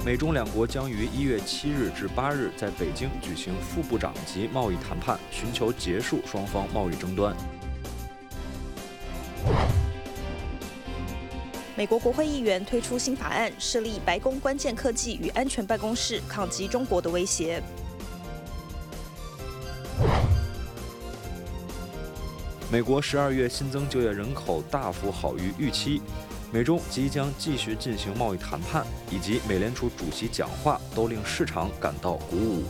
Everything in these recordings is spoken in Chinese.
美中两国将于1月7日至8日在北京举行副部长级贸易谈判，寻求结束双方贸易争端。 美国国会议员推出新法案，设立白宫关键科技与安全办公室，抗击中国的威胁。 美国12月新增就业人口大幅好于预期，美中即将继续进行贸易谈判，以及美联储主席讲话，都令市场感到鼓舞。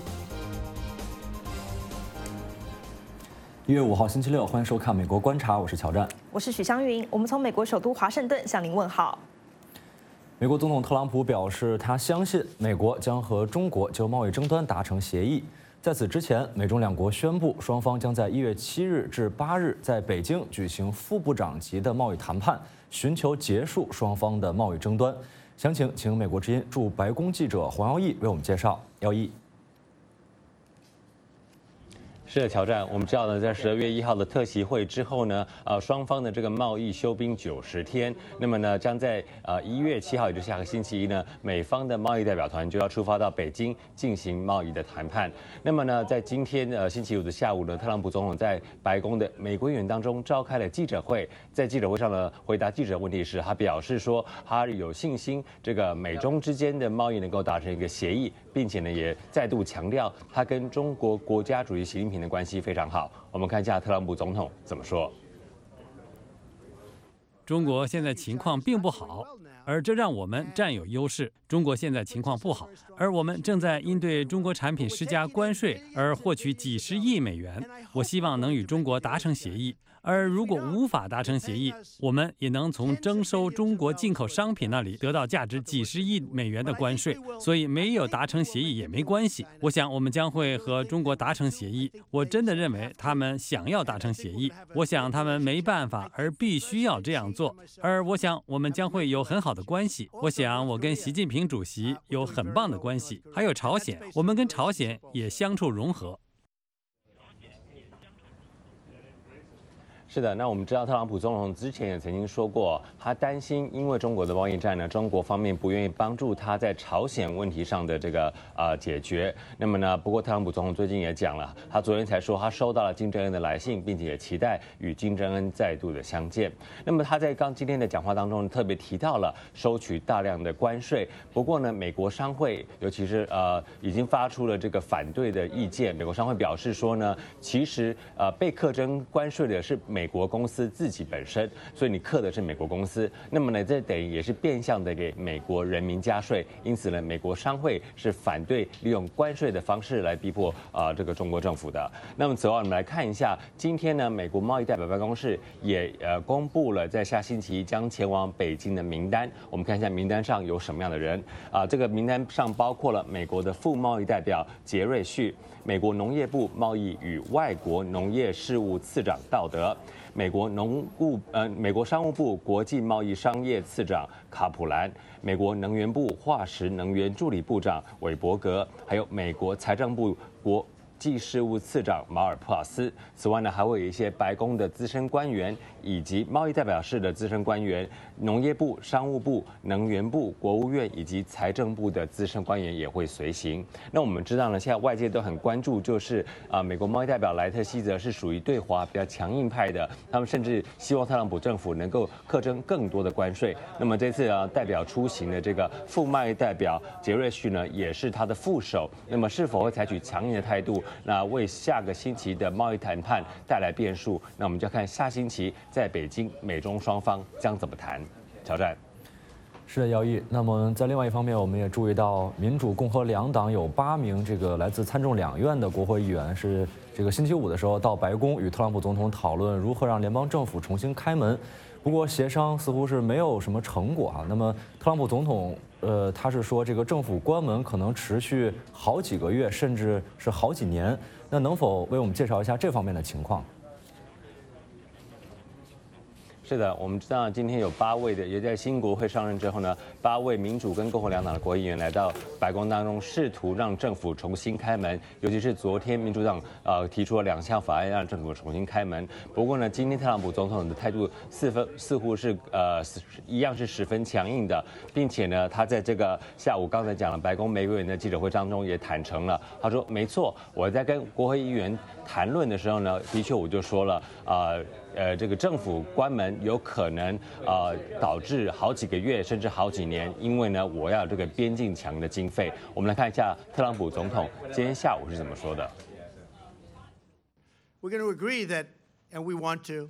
1月5号星期六，欢迎收看《美国观察》，我是乔战， 我是许湘云。我们从美国首都华盛顿向您问好。 美国总统特朗普表示，他相信美国将和中国就贸易争端达成协议。在此之前，美中两国宣布，双方将在1月7日至8日在北京举行副部长级的贸易谈判，寻求结束双方的贸易争端。详情，请美国之音驻白宫记者黄耀义为我们介绍。耀义。 是的，乔战，我们知道呢，在12月1号的特席会之后呢，双方的这个贸易休兵90天。那么呢，将在1月7号，也就是下个星期一呢，美方的贸易代表团就要出发到北京进行贸易的谈判。那么呢，在今天星期五的下午呢，特朗普总统在白宫的美国园当中召开了记者会，在记者会上呢，回答记者问题时，他表示说，他有信心这个美中之间的贸易能够达成一个协议，并且呢，也再度强调他跟中国国家主席习近平的关系非常好。我们看一下特朗普总统怎么说。 中国现在情况并不好，而这让我们占有优势。中国现在情况不好，而我们正在因对中国产品施加关税而获取几十亿美元。我希望能与中国达成协议，而如果无法达成协议，我们也能从征收中国进口商品那里得到价值几十亿美元的关税。所以没有达成协议也没关系。我想我们将会和中国达成协议。我真的认为他们想要达成协议，我想他们没办法而必须要这样做。而我想我们将会有很好的关系。我想我跟习近平主席有很棒的关系，还有朝鲜，我们跟朝鲜也相处融合。 是的，那我们知道特朗普总统之前也曾经说过，他担心因为中国的贸易战呢，中国方面不愿意帮助他在朝鲜问题上的这个解决。那么呢，不过特朗普总统最近也讲了，他昨天才说他收到了金正恩的来信，并且也期待与金正恩再度的相见。那么他在今天的讲话当中特别提到了收取大量的关税。不过呢，美国商会尤其是已经发出了这个反对的意见。美国商会表示说呢，其实被课征关税的是美国公司自己本身，所以你课的是美国公司，那么呢，这等于也是变相的给美国人民加税。因此呢，美国商会是反对利用关税的方式来逼迫这个中国政府的。那么此外，我们来看一下，今天呢，美国贸易代表办公室也公布了在下星期将前往北京的名单。我们看一下名单上有什么样的人这个名单上包括了美国的副贸易代表杰瑞旭，美国农业部贸易与外国农业事务次长道德，美国美国商务部国际贸易商业次长卡普兰，美国能源部化石能源助理部长韦伯格，还有美国财政部国际事务次长马尔普拉斯。此外呢，还会有一些白宫的资深官员，以及贸易代表室的资深官员、农业部、商务部、能源部、国务院以及财政部的资深官员也会随行。那我们知道呢，现在外界都很关注，就是美国贸易代表莱特希泽是属于对华比较强硬派的，他们甚至希望特朗普政府能够课征更多的关税。那么这次代表出行的这个副贸易代表杰瑞旭呢，也是他的副手。那么是否会采取强硬的态度，那为下个星期的贸易谈判带来变数？那我们就要看下星期在北京美中双方将怎么谈。乔战。 是的，姚毅。那么在另外一方面，我们也注意到，民主、共和两党有8名这个来自参众两院的国会议员是这个星期五的时候到白宫与特朗普总统讨论如何让联邦政府重新开门。不过协商似乎是没有什么成果那么特朗普总统他是说这个政府关门可能持续好几个月，甚至是好几年。那能否为我们介绍一下这方面的情况？ 是的，我们知道今天有8位的，也在新国会上任之后呢，8位民主跟共和两党的国会议员来到白宫当中，试图让政府重新开门。尤其是昨天民主党提出了2项法案让政府重新开门。不过呢，今天特朗普总统的态度似乎是一样是十分强硬的，并且呢，他在这个下午刚才讲了白宫每个人的记者会当中也坦诚了，他说没错，我在跟国会议员谈论的时候呢，的确我就说了这个政府关门有可能导致好几个月甚至好几年，因为呢我要这个边境墙的经费。我们来看一下特朗普总统今天下午是怎么说的。 We're going to agree that, and we want to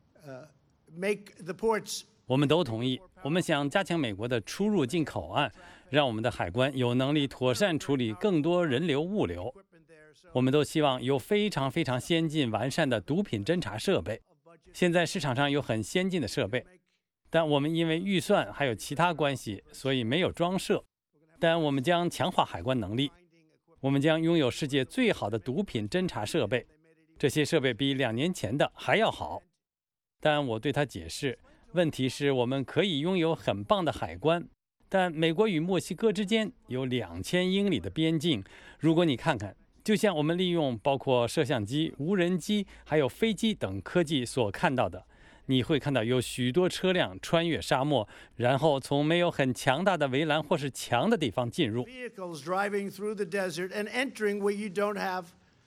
make the ports. 我们都同意，我们想加强美国的出入境口岸，让我们的海关有能力妥善处理更多人流物流。我们都希望有非常先进完善的毒品侦查设备。现在市场上有很先进的设备，但我们因为预算还有其他关系，所以没有装设。但我们将强化海关能力，我们将拥有世界最好的毒品侦查设备，这些设备比2年前的还要好。但我对他解释，问题是我们可以拥有很棒的海关，但美国与墨西哥之间有2000英里的边境。如果你看看，就像我们利用包括摄像机、无人机还有飞机等科技所看到的，你会看到有许多车辆穿越沙漠，然后从没有很强大的围栏或是墙的地方进入。 Vehicles driving through the desert and entering where you don't have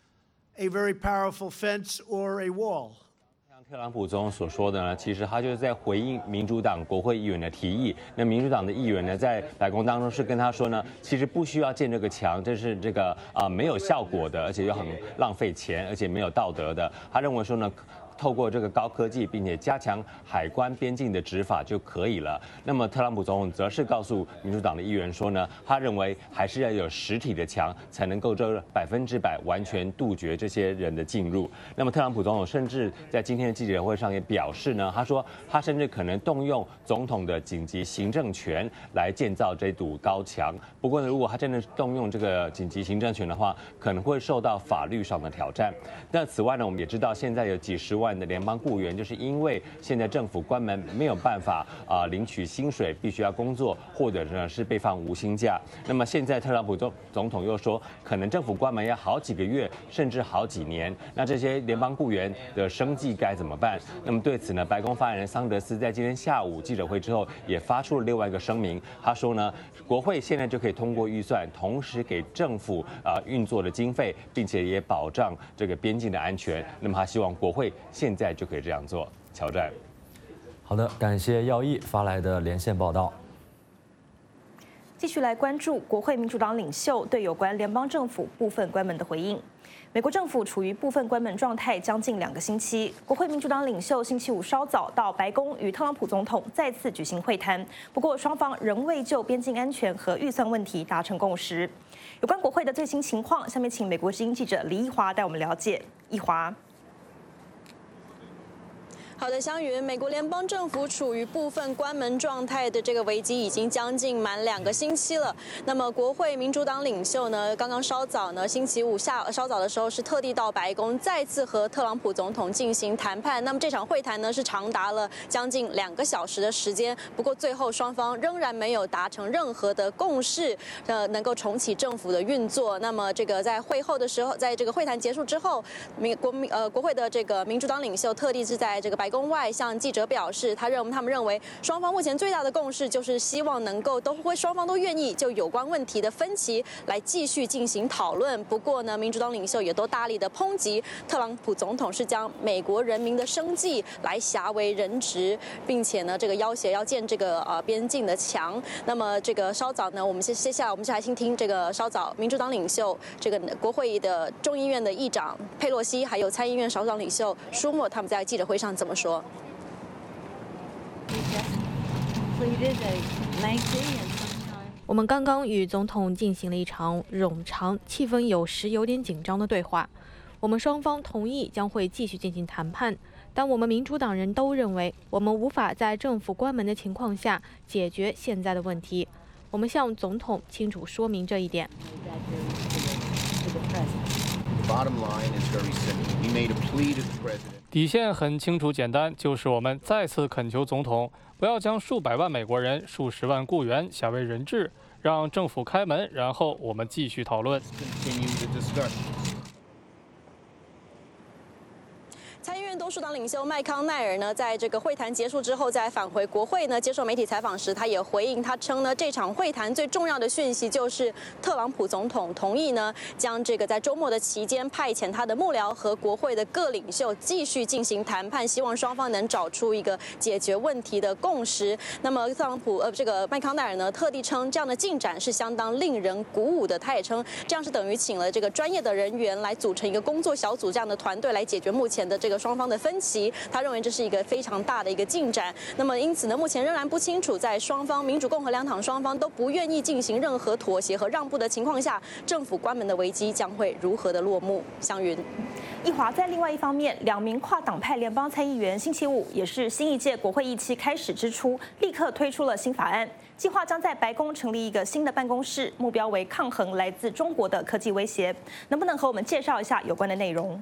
a very powerful fence or a wall. 特朗普总统所说的呢，其实他就是在回应民主党国会议员的提议。那民主党的议员呢，在白宫当中是跟他说呢，其实不需要建这个墙，这是这个没有效果的，而且又很浪费钱，而且没有道德的。他认为说呢，透过这个高科技，并且加强海关边境的执法就可以了。那么特朗普总统则是告诉民主党的议员说呢，他认为还是要有实体的墙，才能够这100%完全杜绝这些人的进入。那么特朗普总统甚至在今天的记者会上也表示呢，他说他甚至可能动用总统的紧急行政权来建造这堵高墙。不过呢，如果他真的动用这个紧急行政权的话，可能会受到法律上的挑战。那此外呢，我们也知道现在有几十万的联邦雇员，就是因为现在政府关门，没有办法领取薪水，必须要工作，或者呢是被放无薪假。那么现在特朗普总统又说，可能政府关门要好几个月，甚至好几年。那这些联邦雇员的生计该怎么办？那么对此呢，白宫发言人桑德斯在今天下午记者会之后，也发出了另外一个声明。他说呢，国会现在就可以通过预算，同时给政府运作的经费，并且也保障这个边境的安全。那么他希望国会现在就可以这样做。乔战， 好的，感谢耀义发来的连线报道。 继续来关注国会民主党领袖对有关联邦政府部分关门的回应。美国政府处于部分关门状态将近2个星期，国会民主党领袖星期五稍早到白宫与特朗普总统再次举行会谈，不过双方仍未就边境安全和预算问题达成共识。有关国会的最新情况，下面请美国之音记者李奕华带我们了解。奕华。 好的，湘云，美国联邦政府处于部分关门状态的这个危机已经将近满2个星期了。那么，国会民主党领袖呢，刚刚稍早呢，星期五稍早的时候是特地到白宫，再次和特朗普总统进行谈判。那么这场会谈呢，是长达了将近2个小时的时间。不过最后双方仍然没有达成任何的共识，能够重启政府的运作。那么这个在会后的时候，在这个会谈结束之后，国会的这个民主党领袖特地是在这个白宫外向记者表示，他们认为双方目前最大的共识就是希望能够双方都愿意就有关问题的分歧来继续进行讨论。不过呢，民主党领袖也都大力的抨击特朗普总统是将美国人民的生计来挟为人质，并且呢这个要挟要建这个边境的墙。那么这个稍早呢，我们接下来我们就来听这个稍早民主党领袖这个国会的众议院的议长佩洛西，还有参议院少数党领袖舒默他们在记者会上怎么说。 我们刚刚与总统进行了一场冗长、气氛有时有点紧张的对话。我们双方同意将会继续进行谈判，但我们民主党人都认为我们无法在政府关门的情况下解决现在的问题。我们向总统清楚说明这一点。 底线很清楚简单，就是我们再次恳求总统不要将数百万美国人、数十万雇员下为人质，让政府开门，然后我们继续讨论。 参议院多数党领袖麦康奈尔呢，在这个会谈结束之后，在返回国会呢接受媒体采访时，他也回应，他称呢，这场会谈最重要的讯息就是特朗普总统同意呢，将这个在周末的期间派遣他的幕僚和国会的各领袖继续进行谈判，希望双方能找出一个解决问题的共识。那么特朗普这个麦康奈尔呢，特地称这样的进展是相当令人鼓舞的。他也称这样是等于请了这个专业的人员来组成一个工作小组这样的团队来解决目前的这个双方的分歧，他认为这是一个非常大的一个进展。那么因此呢，目前仍然不清楚，在双方民主共和两党双方都不愿意进行任何妥协和让步的情况下，政府关门的危机将会如何的落幕？湘云， 一华在另外一方面，2名跨党派联邦参议员星期五也是新一届国会议期开始之初，立刻推出了新法案，计划将在白宫成立一个新的办公室，目标为抗衡来自中国的科技威胁。能不能和我们介绍一下有关的内容？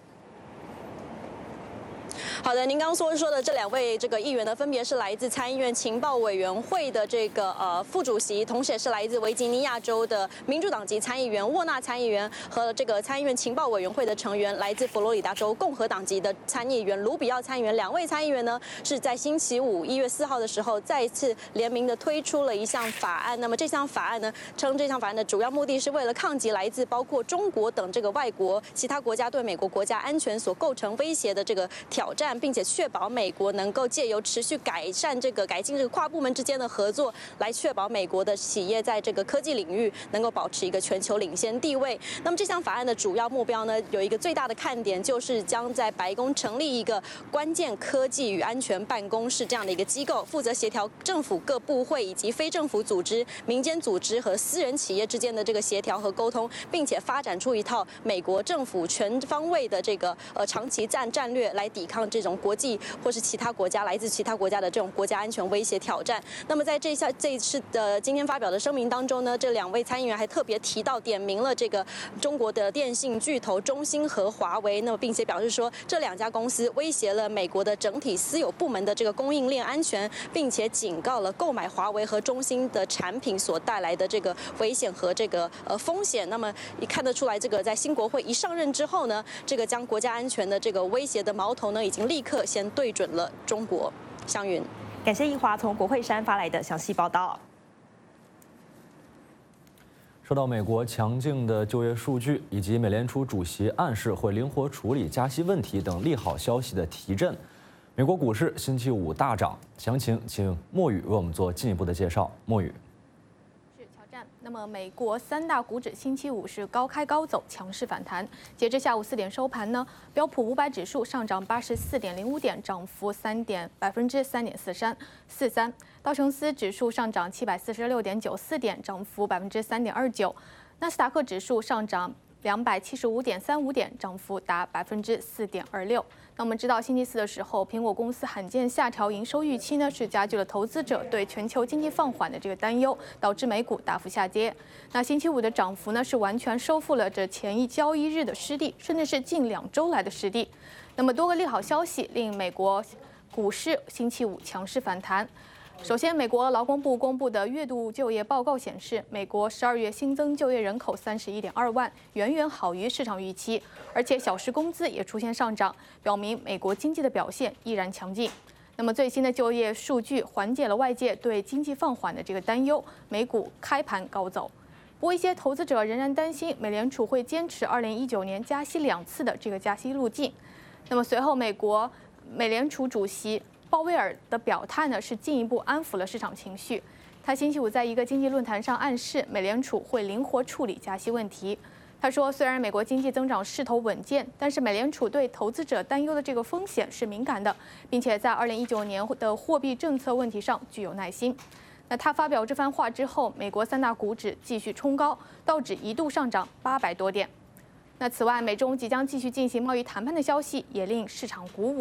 好的，您刚刚说的这2位这个议员呢，分别是来自参议院情报委员会的这个副主席，同时也是来自维吉尼亚州的民主党籍参议员沃纳参议员和这个参议院情报委员会的成员，来自佛罗里达州共和党籍的参议员卢比奥参议员。2位参议员呢是在星期五1月4号的时候再一次联名的推出了一项法案。那么这项法案呢，称这项法案的主要目的是为了抗击来自包括中国等这个外国其他国家对美国国家安全所构成威胁的这个挑战，并且确保美国能够借由持续改进这个跨部门之间的合作，来确保美国的企业在这个科技领域能够保持一个全球领先地位。那么这项法案的主要目标呢，有一个最大的看点，就是将在白宫成立一个关键科技与安全办公室这样的一个机构，负责协调政府各部会以及非政府组织、民间组织和私人企业之间的这个协调和沟通，并且发展出一套美国政府全方位的这个长期战略来抵抗这种国际或是其他国家来自其他国家的这种国家安全威胁挑战。那么在这一次的今天发表的声明当中呢，这2位参议员还特别提到点名了这个中国的电信巨头中兴和华为，那么并且表示说这2家公司威胁了美国的整体私有部门的这个供应链安全，并且警告了购买华为和中兴的产品所带来的这个危险和这个风险。那么也看得出来，这个在新国会一上任之后呢，这个将国家安全的这个威胁的矛头呢，已经立刻先对准了中国。湘云， 感谢一华从国会山发来的详细报道。 受到美国强劲的就业数据以及美联储主席暗示会灵活处理加息问题等利好消息的提振，美国股市星期五大涨。详情请莫宇为我们做进一步的介绍。莫宇。 那么，美国3大股指星期五是高开高走，强势反弹。截至下午4点收盘呢，标普500指数上涨84.05点，涨幅3.43%；道琼斯指数上涨746.94点，涨幅3.29%；纳斯达克指数上涨275.35点，涨幅达4.26%。那我们知道，星期四的时候，苹果公司罕见下调营收预期呢，是加剧了投资者对全球经济放缓的这个担忧，导致美股大幅下跌。那星期五的涨幅呢，是完全收复了这前一交易日的失地，甚至是近2周来的失地。那么多个利好消息令美国股市星期五强势反弹。首先，美国劳工部公布的月度就业报告显示，美国12月新增就业人口31.2万，远远好于市场预期，而且小时工资也出现上涨，表明美国经济的表现依然强劲。那么最新的就业数据缓解了外界对经济放缓的这个担忧，美股开盘高走。不过，一些投资者仍然担心美联储会坚持2019年加息2次的这个加息路径。那么随后，美联储主席鲍威尔的表态呢，是进一步安抚了市场情绪。他星期五在一个经济论坛上暗示，美联储会灵活处理加息问题。他说，虽然美国经济增长势头稳健，但是美联储对投资者担忧的这个风险是敏感的，并且在2019年的货币政策问题上具有耐心。那他发表这番话之后，美国3大股指继续冲高，道指一度上涨800多点。那此外，美中即将继续进行贸易谈判的消息也令市场鼓舞。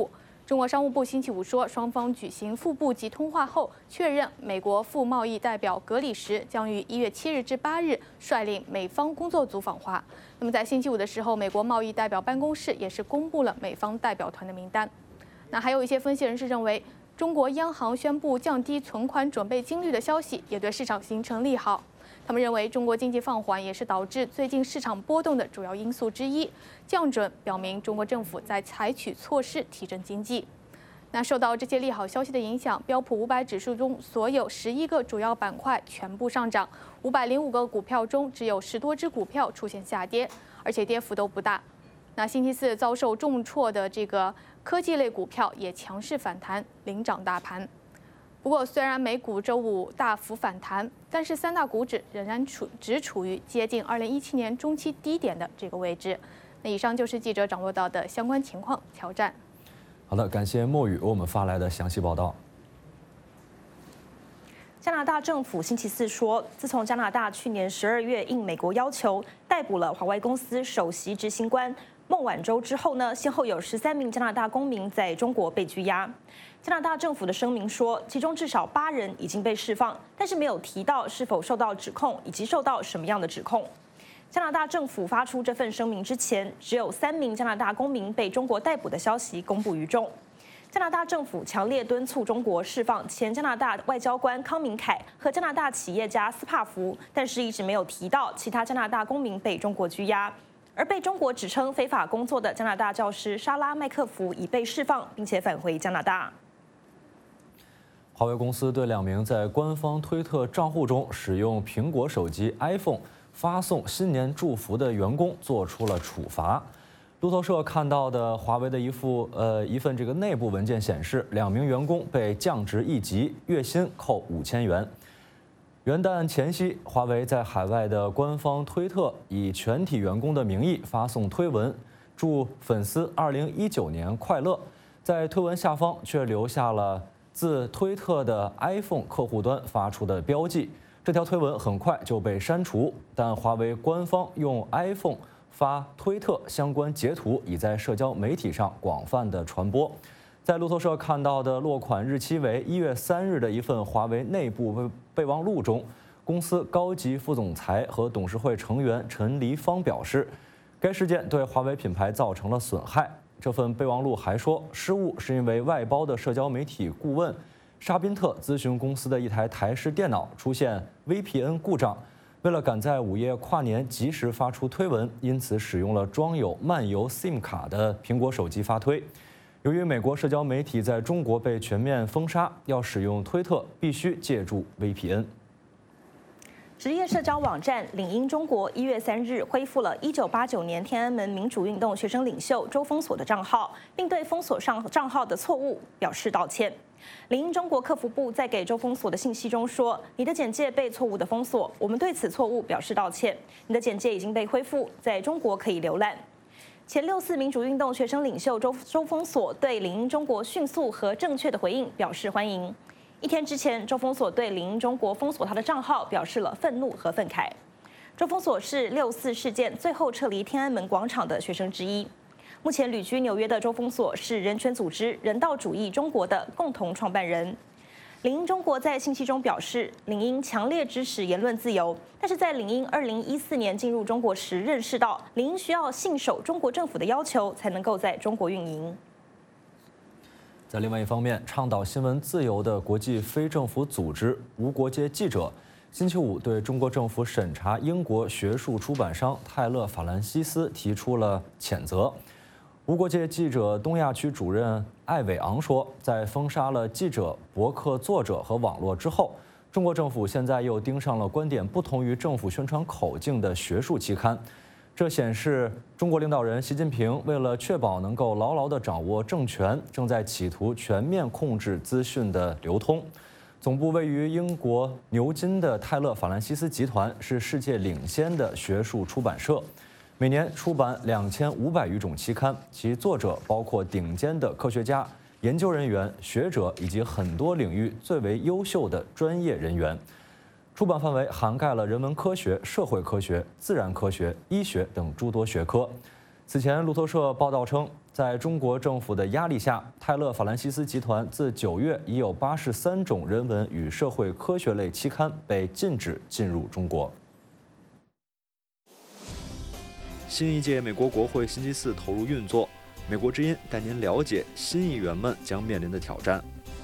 中国商务部星期五说，双方举行副部级通话后，确认美国副贸易代表格里什将于1月7日至8日率领美方工作组访华。那么在星期五的时候，美国贸易代表办公室也是公布了美方代表团的名单。那还有一些分析人士认为，中国央行宣布降低存款准备金率的消息也对市场形成利好。他们认为，中国经济放缓也是导致最近市场波动的主要因素之一。降准表明中国政府在采取措施提振经济。那受到这些利好消息的影响，标普500指数中所有11个主要板块全部上涨，505个股票中只有10多只股票出现下跌，而且跌幅都不大。那星期四遭受重挫的这个科技类股票也强势反弹，领涨大盘。不过，虽然美股周五大幅反弹，但是三大股指仍然只处于接近2017年中期低点的这个位置。那以上就是记者掌握到的相关情况。挑战。 好的，感谢墨雨为我们发来的详细报道。 加拿大政府星期四说，自从加拿大去年12月应美国要求逮捕了华为公司首席执行官孟晚舟之后呢，先后有13名加拿大公民在中国被拘押。加拿大政府的声明说，其中至少8人已经被释放，但是没有提到是否受到指控以及受到什么样的指控。加拿大政府发出这份声明之前，只有3名加拿大公民被中国逮捕的消息公布于众。加拿大政府强烈敦促中国释放前加拿大外交官康明凯和加拿大企业家斯帕福，但是一直没有提到其他加拿大公民被中国拘押。而被中国指称非法工作的加拿大教师莎拉麦克福已被释放，并且返回加拿大。 华为公司对2名在官方推特账户中使用苹果手机 iPhone 发送新年祝福的员工做出了处罚。路透社看到的华为的一份这个内部文件显示，2名员工被降职1级，月薪扣5000元。元旦前夕，华为在海外的官方推特以全体员工的名义发送推文，祝粉丝2019年快乐。在推文下方却留下了自推特的 iPhone 客户端发出的标记。这条推文很快就被删除，但华为官方用 iPhone 发推特相关截图已在社交媒体上广泛的传播。在路透社看到的落款日期为1月3日的一份华为内部备忘录中，公司高级副总裁和董事会成员陈黎芳表示，该事件对华为品牌造成了损害。这份备忘录还说，失误是因为外包的社交媒体顾问沙宾特咨询公司的一台台式电脑出现 VPN 故障，为了赶在午夜跨年及时发出推文，因此使用了装有漫游 SIM 卡的苹果手机发推。由于美国社交媒体在中国被全面封杀，要使用推特必须借助 VPN。 职业社交网站领英中国1月3日恢复了1989年天安门民主运动学生领袖周封锁的账号，并对封锁上账号的错误表示道歉。领英中国客服部在给周封锁的信息中说：“你的简介被错误的封锁，我们对此错误表示道歉。你的简介已经被恢复，在中国可以浏览。”前6·4民主运动学生领袖周封锁对领英中国迅速和正确的回应表示欢迎。1天之前，周封锁对领英中国封锁他的账号表示了愤怒和愤慨。周封锁是6·4事件最后撤离天安门广场的学生之一。目前旅居纽约的周封锁是人权组织人道主义中国的共同创办人。领英中国在信息中表示，领英强烈支持言论自由，但是在领英2014年进入中国时，认识到领英需要信守中国政府的要求，才能够在中国运营。 在另外一方面，倡导新闻自由的国际非政府组织无国界记者星期五对中国政府审查英国学术出版商泰勒·法兰西斯提出了谴责。无国界记者东亚区主任艾伟昂说，在封杀了记者、博客作者和网络之后，中国政府现在又盯上了观点不同于政府宣传口径的学术期刊。这显示中国领导人习近平为了确保能够牢牢地掌握政权，正在企图全面控制资讯的流通。总部位于英国牛津的泰勒·法兰西斯集团是世界领先的学术出版社，每年出版2500余种期刊，其作者包括顶尖的科学家、研究人员、学者以及很多领域最为优秀的专业人员。出版范围涵盖了人文科学、社会科学、自然科学、医学等诸多学科。 此前，路透社报道称，在中国政府的压力下，泰勒·法兰西斯集团自9月已有83种人文与社会科学类期刊被禁止进入中国。 新一届美国国会星期四投入运作，美国之音带您了解新议员们将面临的挑战。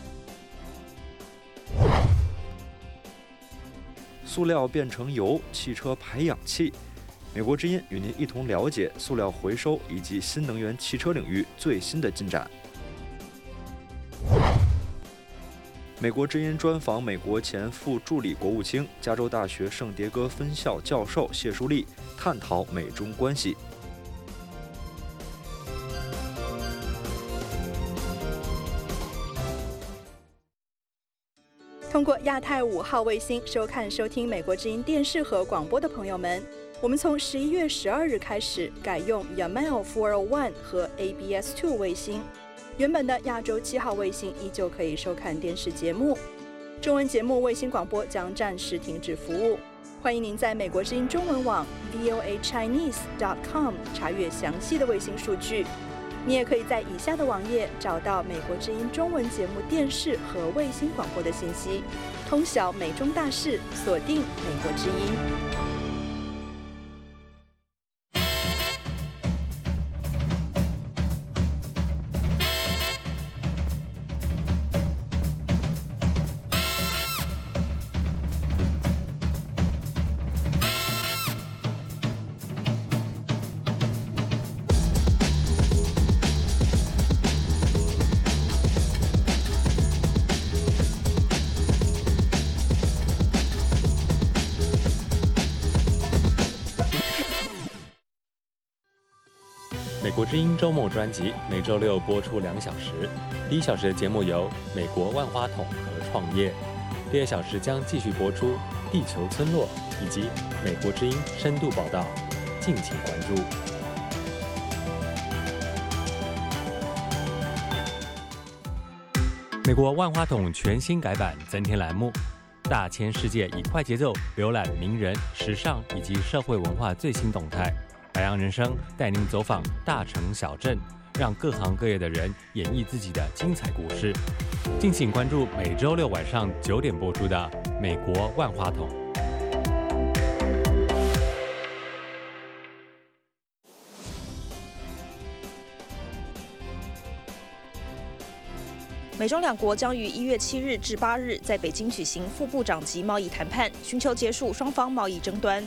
塑料变成油，汽车排氧气。美国之音与您一同了解塑料回收以及新能源汽车领域最新的进展。美国之音专访美国前副助理国务卿、加州大学圣迭戈分校教授谢淑丽，探讨美中关系。 通过亚太5号卫星收看、收听美国之音电视和广播的朋友们，我们从11月12日开始改用 Yamal 401和 ABS2 卫星，原本的亚洲7号卫星依旧可以收看电视节目。中文节目卫星广播将暂时停止服务。欢迎您在美国之音中文网 voachinese.com 查阅详细的卫星数据。你也可以在以下的网页找到美国之音中文节目电视和卫星广播的信息，通晓美中大事，锁定美国之音。 美国之音周末专辑每周六播出2小时，第1小时的节目由美国万花筒和创业，第2小时将继续播出地球村落以及美国之音深度报道，敬请关注。美国万花筒全新改版增添栏目，大千世界以快节奏浏览名人、时尚以及社会文化最新动态。白羊人生带您走访大城小镇，让各行各业的人演绎自己的精彩故事。敬请关注每周6晚上9点播出的《美国万花筒》。 美中两国将于1月7日至8日在北京举行副部长级贸易谈判，寻求结束双方贸易争端。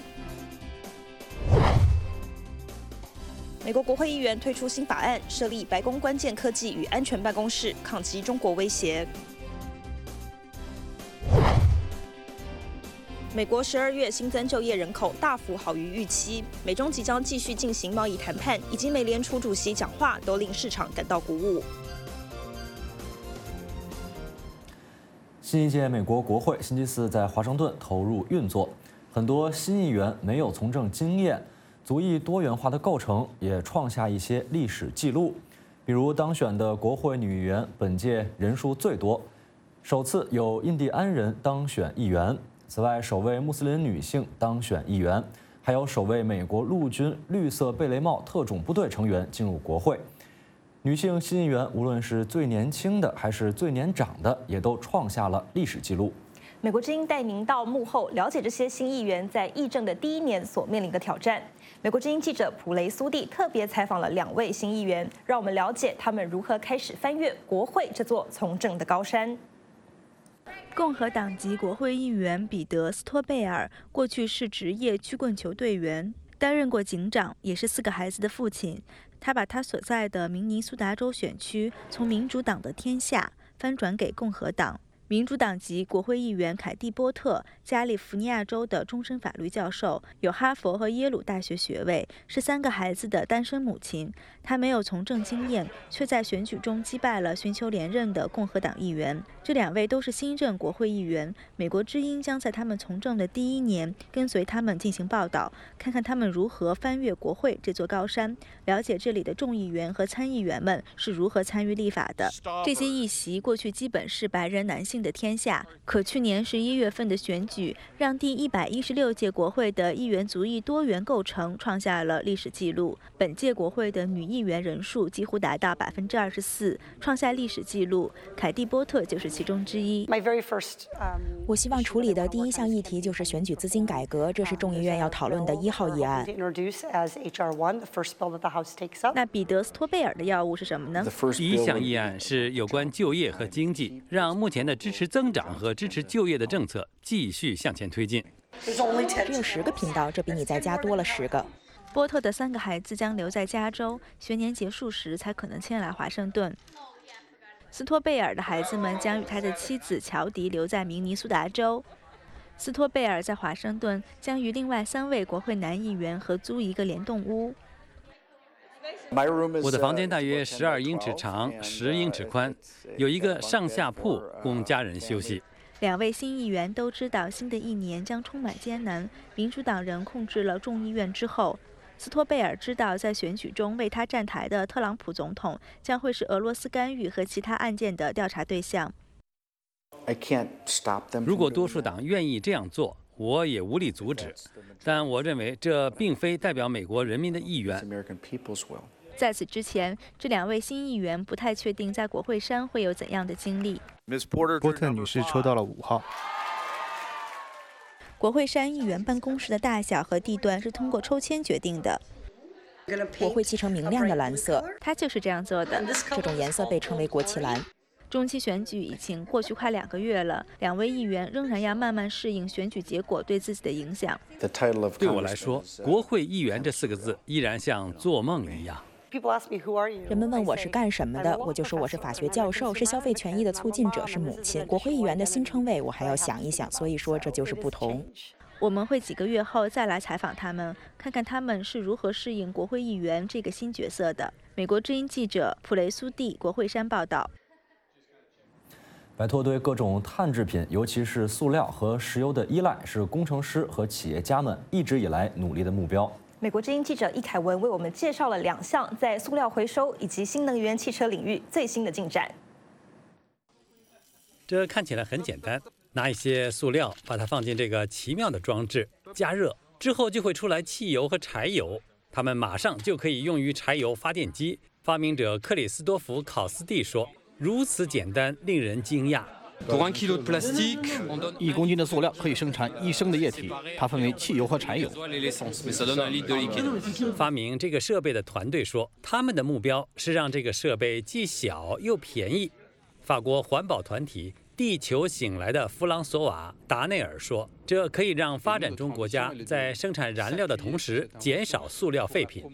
美国国会议员推出新法案，设立白宫关键科技与安全办公室，抗击中国威胁。美国12月新增就业人口大幅好于预期，美中即将继续进行贸易谈判，以及美联储主席讲话，都令市场感到鼓舞。 新一届美国国会星期四在华盛顿投入运作，很多新议员没有从政经验。族裔多元化的构成也创下一些历史记录，比如当选的国会女议员本届人数最多，首次有印第安人当选议员。此外，首位穆斯林女性当选议员，还有首位美国陆军绿色贝雷帽特种部队成员进入国会。女性新议员无论是最年轻的还是最年长的，也都创下了历史记录。 美国之音带您到幕后了解这些新议员在议政的第1年所面临的挑战。美国之音记者普雷苏蒂特别采访了2位新议员，让我们了解他们如何开始翻越国会这座从政的高山。 共和党籍国会议员彼得·斯托贝尔过去是职业曲棍球队员，担任过警长，也是4个孩子的父亲。他把他所在的明尼苏达州选区从民主党的天下翻转给共和党。民主党籍国会议员凯蒂·波特，加利福尼亚州的终身法律教授，有哈佛和耶鲁大学学位，是3个孩子的单身母亲。她没有从政经验，却在选举中击败了寻求连任的共和党议员。这2位都是新任国会议员。美国之音将在他们从政的第1年跟随他们进行报道，看看他们如何翻越国会这座高山，了解这里的众议员和参议员们是如何参与立法的。这些议席过去基本是白人男性性的天下。可去年11月份的选举，让第116届国会的议员族裔多元构成创下了历史纪录。本届国会的女议员人数几乎达到24%，创下历史纪录。凯蒂·波特就是其中之一。 我希望处理的第一项议题就是选举资金改革，这是众议院要讨论的1号议案。 那彼得·斯托贝尔的要务是什么呢？ 第一项议案是有关就业和经济，让目前的支持增长和支持就业的政策继续向前推进。 只有10个频道，这比你在家多了10个。 波特的3个孩子将留在加州，学年结束时才可能迁来华盛顿。斯托贝尔的孩子们将与他的妻子乔迪留在明尼苏达州。斯托贝尔在华盛顿将与另外3位国会男议员合租一个联动屋。 我的房间大约12英尺长，10英尺宽，有一个上下铺供家人休息。 2位新议员都知道新的一年将充满艰难。民主党人控制了众议院之后，斯托贝尔知道在选举中为他站台的特朗普总统将会是俄罗斯干预和其他案件的调查对象。 如果多数党愿意这样做，我也无力阻止，但我认为这并非代表美国人民的意愿。 在此之前，这2位新议员不太确定在国会山会有怎样的经历。 波特女士抽到了5号。 国会山议员办公室的大小和地段是通过抽签决定的。 我会漆成明亮的蓝色， 它就是这样做的。 这种颜色被称为国旗蓝。 中期选举已经过去快2个月了，2位议员仍然要慢慢适应选举结果对自己的影响。 对我来说，国会议员这4个字依然像做梦一样。 人们问我是干什么的，我就说我是法学教授，是消费权益的促进者，是母亲。国会议员的新称谓我还要想一想，所以说这就是不同。 我们会几个月后再来采访他们，看看他们是如何适应国会议员这个新角色的。美国之音记者普雷苏蒂，国会山报道。 摆脱对各种碳制品，尤其是塑料和石油的依赖，是工程师和企业家们一直以来努力的目标。 美国之音记者易凯文为我们介绍了2项在塑料回收以及新能源汽车领域最新的进展。 这看起来很简单，拿一些塑料，把它放进这个奇妙的装置，加热之后就会出来汽油和柴油，它们马上就可以用于柴油发电机。发明者克里斯多弗·考斯蒂说：“如此简单，令人惊讶。” 1公斤的塑料可以生产1升的液体，它分为汽油和柴油。 发明这个设备的团队说，他们的目标是让这个设备既小又便宜。法国环保团体地球醒来的弗朗索瓦·达内尔说，这可以让发展中国家在生产燃料的同时减少塑料废品。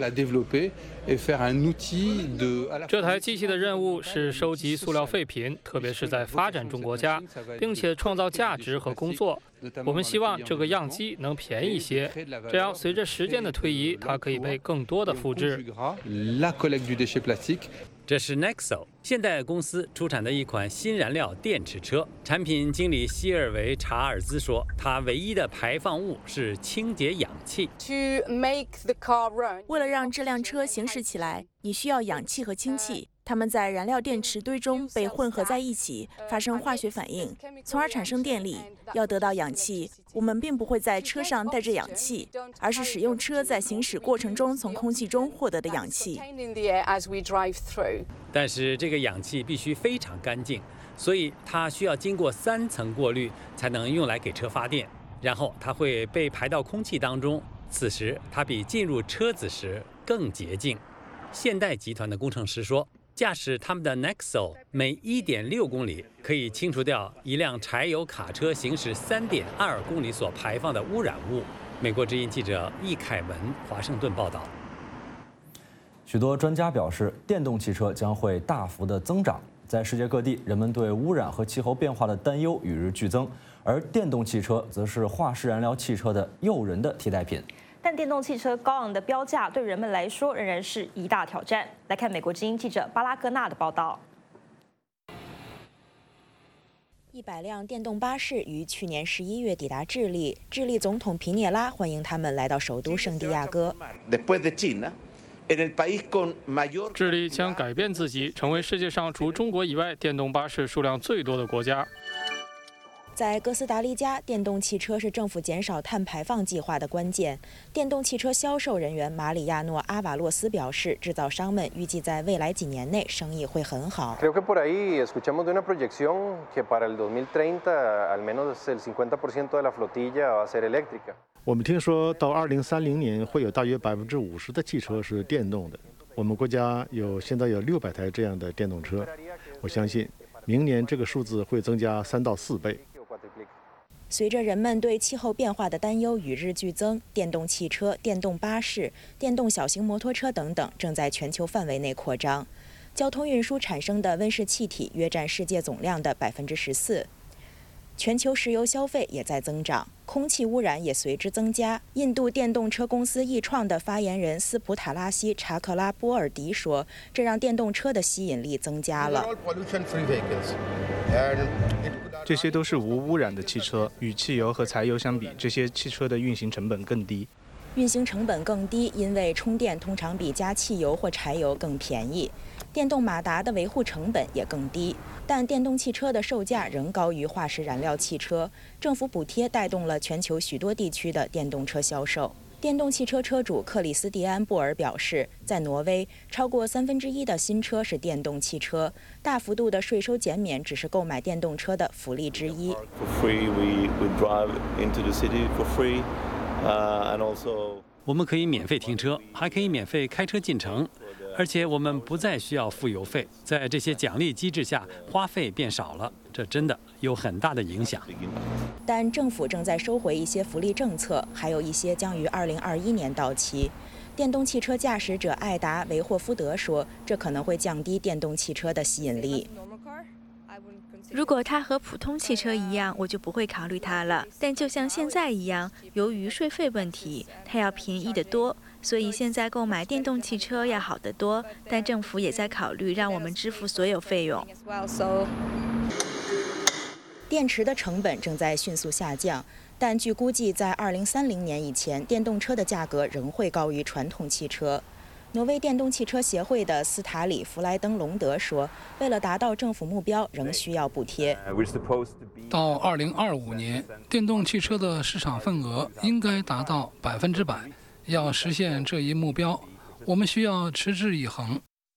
这台机器的任务是收集塑料废品，特别是在发展中国家，并且创造价值和工作。我们希望这个样机能便宜些，这样随着时间的推移，它可以被更多的复制。 这是 Nexo 现代公司出产的一款新燃料电池车。产品经理希尔维·查尔兹说，它唯一的排放物是清洁氧气。 为了让这辆车行驶起来，你需要氧气和氢气，它们在燃料电池堆中被混合在一起，发生化学反应，从而产生电力。要得到氧气，我们并不会在车上带着氧气，而是使用车在行驶过程中从空气中获得的氧气。 但是这个氧气必须非常干净，所以它需要经过3层过滤才能用来给车发电，然后它会被排到空气当中，此时它比进入车子时更洁净。现代集团的工程师说，驾驶他们的 Nexo 每 1.6 公里可以清除掉一辆柴油卡车行驶3.2公里所排放的污染物。美国之音记者易凯文，华盛顿报道。 许多专家表示，电动汽车将会大幅的增长。在世界各地，人们对污染和气候变化的担忧与日俱增，而电动汽车则是化石燃料汽车的诱人的替代品。 但电动汽车高昂的标价对人们来说仍然是一大挑战。来看美国之音记者巴拉戈纳的报道。 100辆电动巴士于去年11月抵达智利，智利总统皮涅拉欢迎他们来到首都圣地亚哥。 智利将改变自己，成为世界上除中国以外电动巴士数量最多的国家。 在哥斯达黎加，电动汽车是政府减少碳排放计划的关键。电动汽车销售人员马里亚诺·阿瓦洛斯表示，制造商们预计在未来几年内生意会很好。 Creo que por ahí escuchamos de una proyección que para el 2030 al menos el 50% de la flotilla va a ser eléctrica。 我们听说到2030年会有大约50%的汽车是电动的。我们国家现在有600台这样的电动车，我相信明年这个数字会增加3到4倍。 随着人们对气候变化的担忧与日俱增，电动汽车、电动巴士、电动小型摩托车等等正在全球范围内扩张。交通运输产生的温室气体约占世界总量的14%。全球石油消费也在增长，空气污染也随之增加。印度电动车公司易创的发言人斯普塔拉西·查克拉波尔迪说：“这让电动车的吸引力增加了。” 这些都是无污染的汽车，与汽油和柴油相比，这些汽车的运行成本更低。 运行成本更低，因为充电通常比加汽油或柴油更便宜。电动马达的维护成本也更低，但电动汽车的售价仍高于化石燃料汽车。政府补贴带动了全球许多地区的电动车销售。电动汽车车主克里斯蒂安·布尔表示，在挪威，超过1/3的新车是电动汽车。大幅度的税收减免只是购买电动车的福利之一。 我们可以免费停车，还可以免费开车进城，而且我们不再需要付油费。在这些奖励机制下，花费变少了，这真的有很大的影响。 但政府正在收回一些福利政策，还有一些将于2021年到期。电动汽车驾驶者艾达·维霍夫德说，这可能会降低电动汽车的吸引力。 如果它和普通汽车一样，我就不会考虑它了。但就像现在一样，由于税费问题，它要便宜得多，所以现在购买电动汽车要好得多。但政府也在考虑让我们支付所有费用。 电池的成本正在迅速下降，但据估计，在2030年以前，电动车的价格仍会高于传统汽车。挪威电动汽车协会的斯塔里·弗莱登隆德说：“为了达到政府目标，仍需要补贴。 到2025年，电动汽车的市场份额应该达到100%。要实现这一目标，我们需要持之以恒。”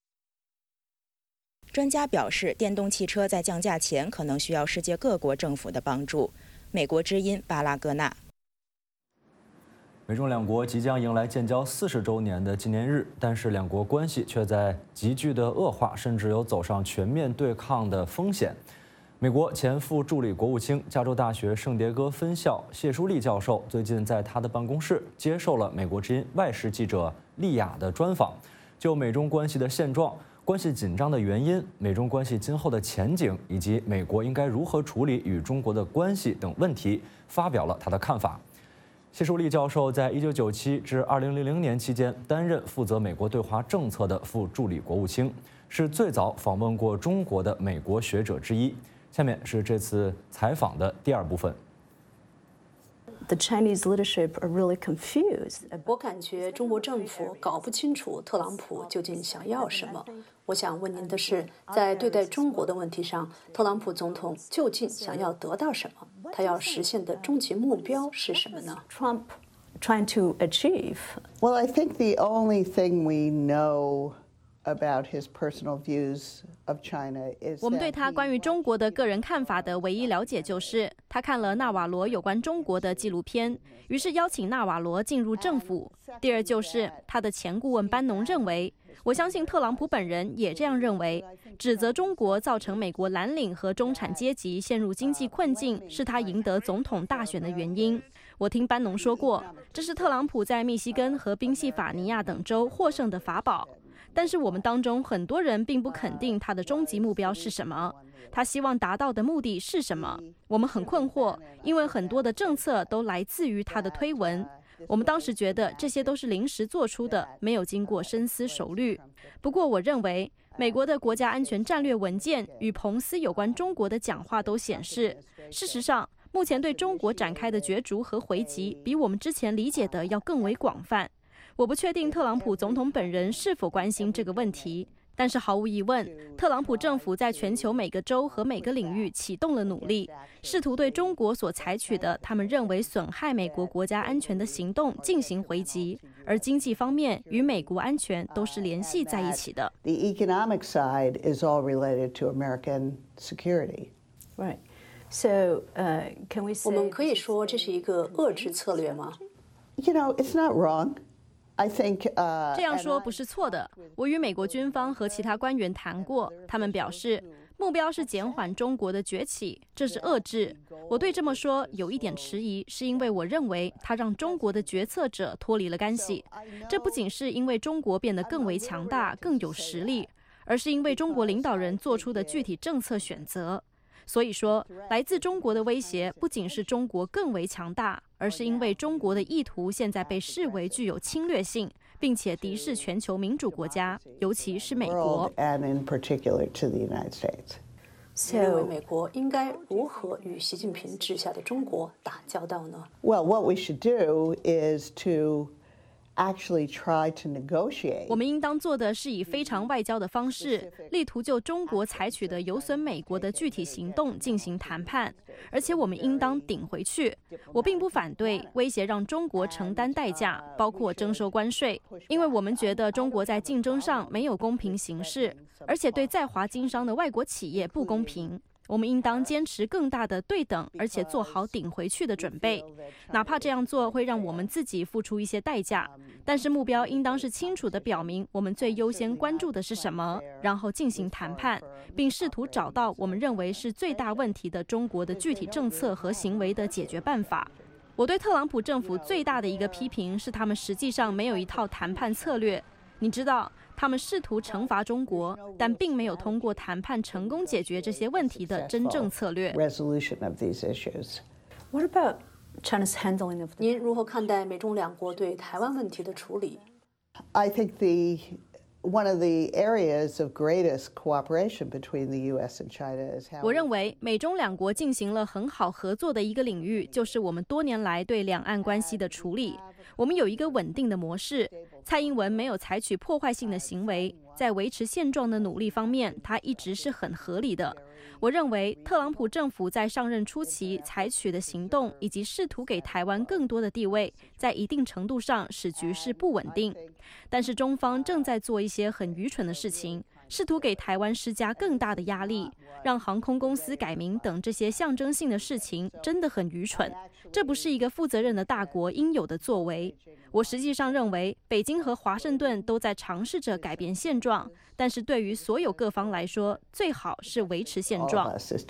专家表示，电动汽车在降价前可能需要世界各国政府的帮助。美国之音巴拉戈纳。 美中两国即将迎来建交40周年的纪念日，但是两国关系却在急剧的恶化，甚至有走上全面对抗的风险。美国前副助理国务卿、加州大学圣迭戈分校谢舒丽教授最近在他的办公室接受了美国之音外事记者利亚的专访，就美中关系的现状、关系紧张的原因、美中关系今后的前景，以及美国应该如何处理与中国的关系等问题，发表了他的看法。谢舒丽教授在1997至2000年期间担任负责美国对华政策的副助理国务卿，是最早访问过中国的美国学者之一。下面是这次采访的第2部分。 The Chinese leadership are really confused. 我感觉中国政府搞不清楚特朗普究竟想要什么。我想问您的是，在对待中国的问题上，特朗普总统究竟想要得到什么？他要实现的终极目标是什么呢？ Trump trying to achieve? Well, I think the only thing we know about his personal views of China is 我们对他关于中国的个人看法的唯一了解就是他看了纳瓦罗有关中国的纪录片，于是邀请纳瓦罗进入政府。第二就是他的前顾问班农认为，我相信特朗普本人也这样认为，指责中国造成美国蓝领和中产阶级陷入经济困境是他赢得总统大选的原因。我听班农说过，这是特朗普在密西根和宾夕法尼亚等州获胜的法宝。但是我们当中很多人并不肯定他的终极目标是什么，他希望达到的目的是什么。我们很困惑，因为很多的政策都来自于他的推文。我们当时觉得这些都是临时做出的，没有经过深思熟虑。不过我认为，美国的国家安全战略文件与彭斯有关中国的讲话都显示，事实上，目前对中国展开的角逐和回击比我们之前理解的要更为广泛。 我不确定特朗普总统本人是否关心这个问题，但是毫无疑问，特朗普政府在全球每个州和每个领域启动了努力，试图对中国所采取的他们认为损害美国国家安全的行动进行回击，而经济方面与美国安全都是联系在一起的。 The economic side is all related to American security. Right. So, can we say 我们可以说这是一个遏制策略吗？ You know, it's not wrong. I think 这样说不是错的。我与美国军方和其他官员谈过，他们表示目标是减缓中国的崛起，这是遏制。我对这么说有一点迟疑，是因为我认为它让中国的决策者脱离了干系。这不仅是因为中国变得更为强大、更有实力，而是因为中国领导人做出的具体政策选择。所以说，来自中国的威胁不仅是中国更为强大，而是因为中国的意图现在被视为具有侵略性，并且敌视全球民主国家，尤其是美国。 你认为美国应该如何与习近平治下的中国打交道呢？ Well, what we should do is to actually try to negotiate. 我们应当做的是以非常外交的方式，力图就中国采取的有损美国的具体行动进行谈判，而且我们应当顶回去。我并不反对威胁让中国承担代价，包括征收关税，因为我们觉得中国在竞争上没有公平行事，而且对在华经商的外国企业不公平。我们应当坚持更大的对等，而且做好顶回去的准备，哪怕这样做会让我们自己付出一些代价。但是目标应当是清楚地表明我们最优先关注的是什么，然后进行谈判，并试图找到我们认为是最大问题的中国的具体政策和行为的解决办法。我对特朗普政府最大的一个批评是，他们实际上没有一套谈判策略。你知道，他们试图惩罚中国，但并没有通过谈判成功解决这些问题的真正策略。 What about China's handling of? 您如何看待美中两国对台湾问题的处理？ I think one of the areas of greatest cooperation between the U.S. and China is how. 我认为美中两国进行了很好合作的一个领域，就是我们多年来对两岸关系的处理。我们有一个稳定的模式，蔡英文没有采取破坏性的行为，在维持现状的努力方面，他一直是很合理的。我认为特朗普政府在上任初期采取的行动，以及试图给台湾更多的地位，在一定程度上使局势不稳定。但是中方正在做一些很愚蠢的事情，试图给台湾施加更大的压力，让航空公司改名等这些象征性的事情真的很愚蠢。这不是一个负责任的大国应有的作为。我实际上认为北京和华盛顿都在尝试着改变现状，但是对于所有各方来说，最好是维持现状。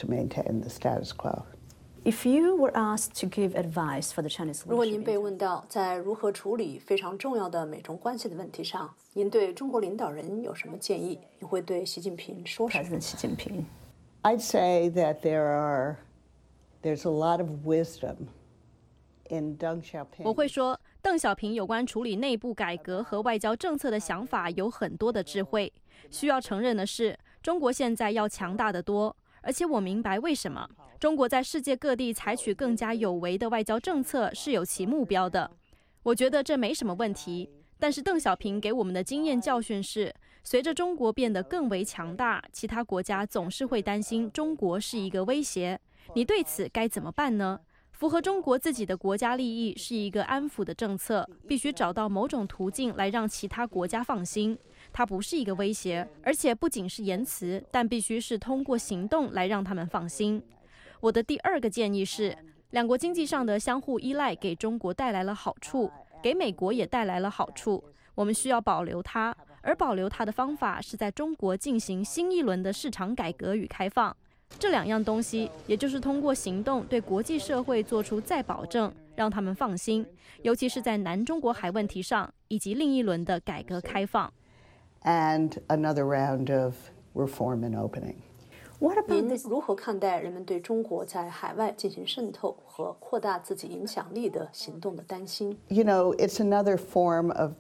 If you were asked to give advice for the Chinese 如果您被问到在如何处理非常重要的美中关系的问题上，您对中国领导人有什么建议？你会对习近平说什么？ President Xi Jinping. I'd say that there's a lot of wisdom in Deng Xiaoping. 我会说，邓小平有关处理内部改革和外交政策的想法有很多的智慧。需要承认的是，中国现在要强大得多，而且我明白为什么。中国在世界各地采取更加有为的外交政策是有其目标的，我觉得这没什么问题。但是邓小平给我们的经验教训是，随着中国变得更为强大，其他国家总是会担心中国是一个威胁。你对此该怎么办呢？符合中国自己的国家利益是一个安抚的政策，必须找到某种途径来让其他国家放心。它不是一个威胁，而且不仅是言辞，但必须是通过行动来让他们放心。我的第二个建议是，两国经济上的相互依赖给中国带来了好处，给美国也带来了好处，我们需要保留它，而保留它的方法是在中国进行新一轮的市场改革与开放。这两样东西，也就是通过行动对国际社会做出再保证，让他们放心，尤其是在南中国海问题上，以及另一轮的改革开放。 And another round of reform and opening. 您如何看待人们对中国在海外进行渗透和扩大自己影响力的行动的担心？ You know, it's another form of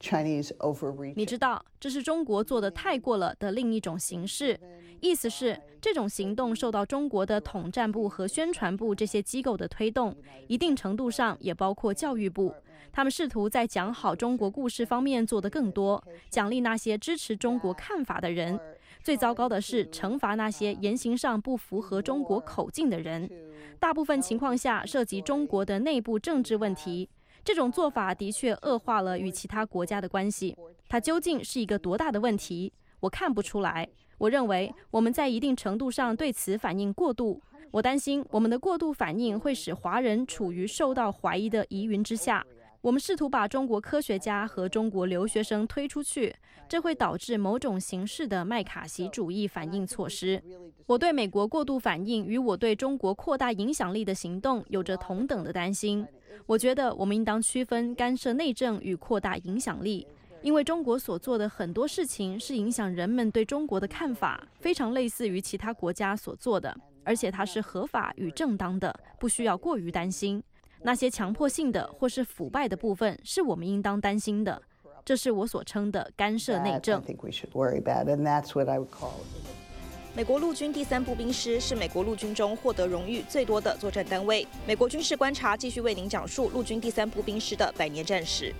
你知道，这是中国做得太过了的另一种形式。意思是，这种行动受到中国的统战部和宣传部这些机构的推动，一定程度上也包括教育部。他们试图在讲好中国故事方面做得更多，奖励那些支持中国看法的人。最糟糕的是，惩罚那些言行上不符合中国口径的人。大部分情况下涉及中国的内部政治问题。这种做法的确恶化了与其他国家的关系。它究竟是一个多大的问题？我看不出来。我认为我们在一定程度上对此反应过度。我担心我们的过度反应会使华人处于受到怀疑的疑云之下。我们试图把中国科学家和中国留学生推出去，这会导致某种形式的麦卡锡主义反应措施。我对美国过度反应与我对中国扩大影响力的行动有着同等的担心。我觉得我们应当区分干涉内政与扩大影响力，因为中国所做的很多事情是影响人们对中国的看法，非常类似于其他国家所做的，而且它是合法与正当的，不需要过于担心。那些强迫性的或是腐败的部分是我们应当担心的，这是我所称的干涉内政。 美国陆军第3步兵师是美国陆军中获得荣誉最多的作战单位。美国军事观察继续为您讲述陆军第3步兵师的100年战史。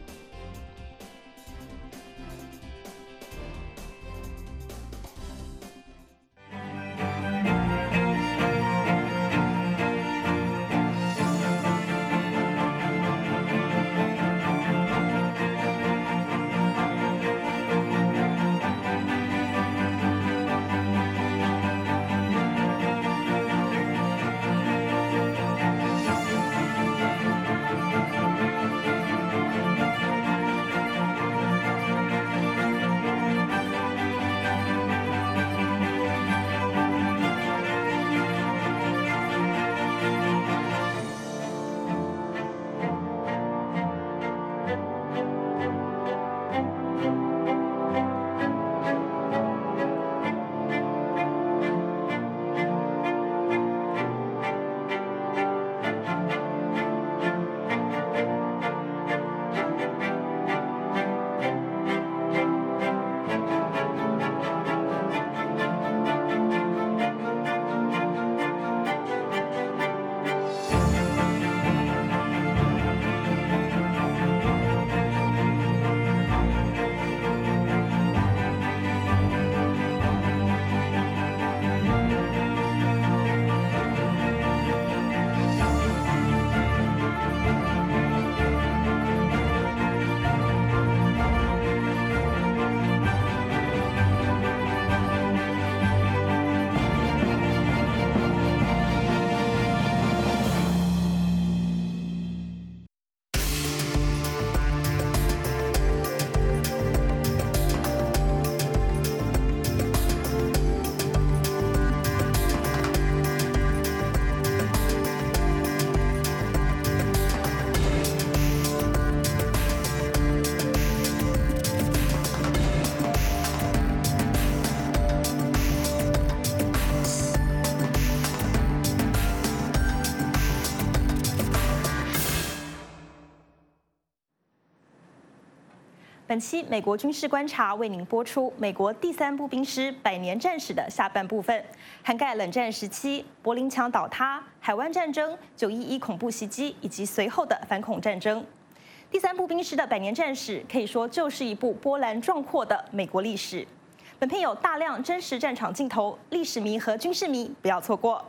本期美国军事观察为您播出美国第3步兵师100年战史的下半部分，涵盖冷战时期、柏林墙倒塌、海湾战争、911恐怖袭击以及随后的反恐战争。第3步兵师的100年战史可以说就是一部波澜壮阔的美国历史。本片有大量真实战场镜头，历史迷和军事迷不要错过。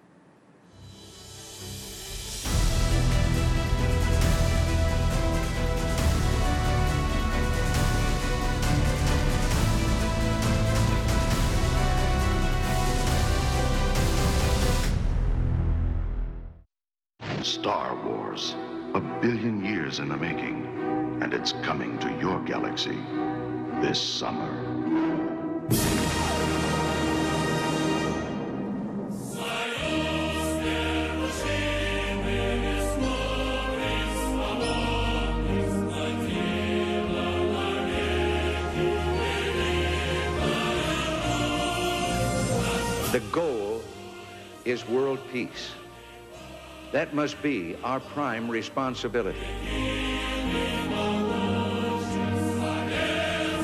Star Wars, a billion years in the making, and it's coming to your galaxy this summer. The goal is world peace. That must be our prime responsibility.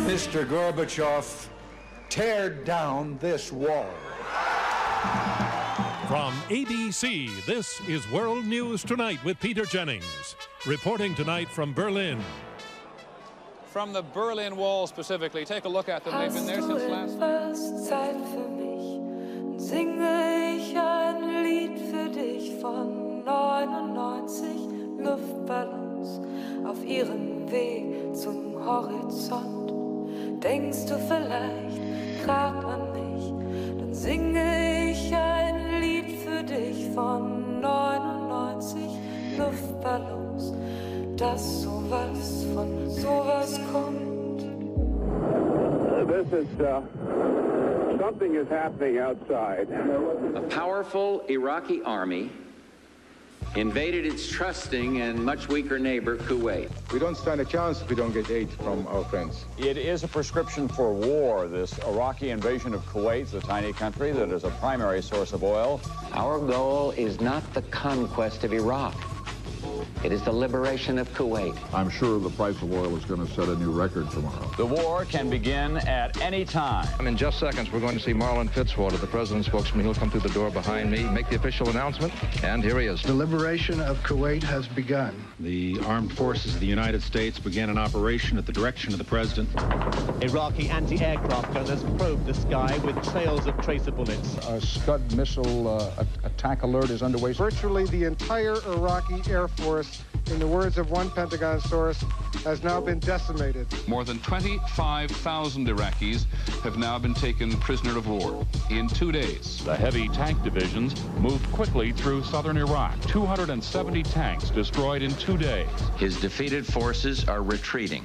Mr. Gorbachev, tear down this wall. From ABC, this is World News Tonight with Peter Jennings. Reporting tonight from Berlin. From the Berlin Wall specifically, take a look at them. They've been there since last night. Singe ich ein Lied für dich von 99 Luftballons auf ihrem Weg zum Horizont. Denkst du vielleicht grad an mich, dann singe ich ein Lied für dich von 99 Luftballons, dass sowas von sowas kommt. Something is happening outside. A powerful Iraqi army invaded its trusting and much weaker neighbor, Kuwait. We don't stand a chance if we don't get aid from our friends. It is a prescription for war, this Iraqi invasion of Kuwait, the tiny country that is a primary source of oil. Our goal is not the conquest of Iraq. It is the liberation of Kuwait. I'm sure the price of oil is going to set a new record tomorrow. The war can begin at any time. In just seconds, we're going to see Marlon Fitzwater, the president's spokesman. He'll come through the door behind me, make the official announcement, and here he is. The liberation of Kuwait has begun. The armed forces of the United States began an operation at the direction of the president. Iraqi anti-aircraft gunners probed the sky with trails of tracer bullets. A Scud missile attack alert is underway. Virtually the entire Iraqi Air Force, in the words of one Pentagon source, has now been decimated. More than 25,000 Iraqis have now been taken prisoner of war in 2 days. The heavy tank divisions moved quickly through southern Iraq. 270 tanks destroyed in 2 days. His defeated forces are retreating.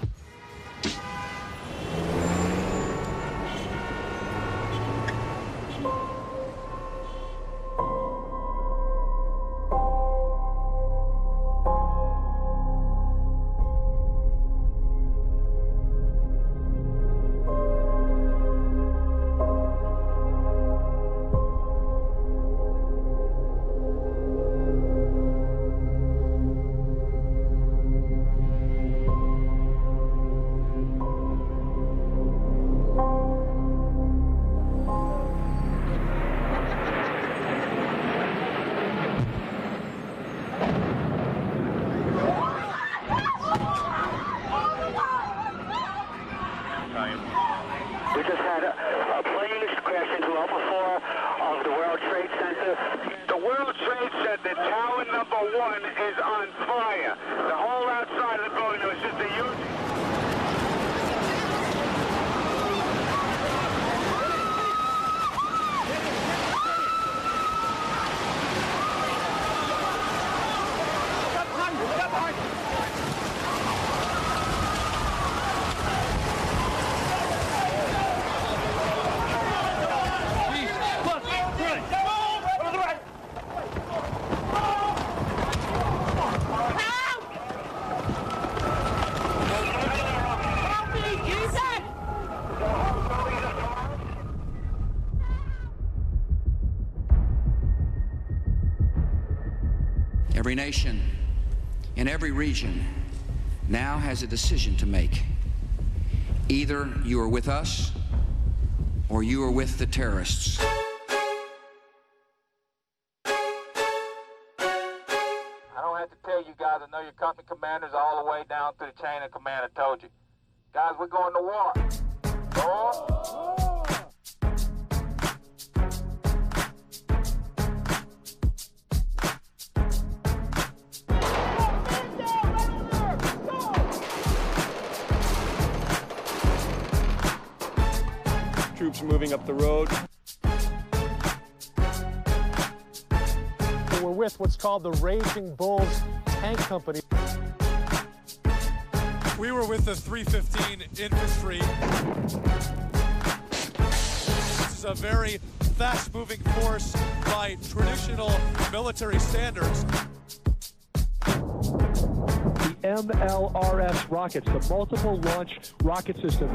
We just had a plane crash into Alpha 4 of the World Trade Center. The World Trade Center, tower number 1, is on fire. The whole outside of the building was just a huge... Every nation in every region now has a decision to make. Either you are with us or you are with the terrorists. I don't have to tell you guys, I know your company commanders all the way down through the chain of command. I told you. Guys, we're going to war. War. Troops moving up the road. We're with what's called the Raging Bulls Tank Company. We were with the 315 Infantry. This is a very fast-moving force by traditional military standards. The MLRS rockets, the multiple launch rocket systems.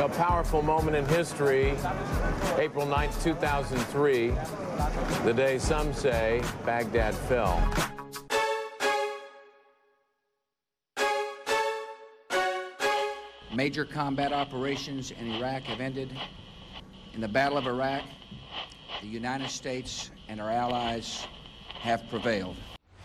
A powerful moment in history, April 9th, 2003, the day some say Baghdad fell. Major combat operations in Iraq have ended. In the Battle of Iraq, the United States and our allies have prevailed.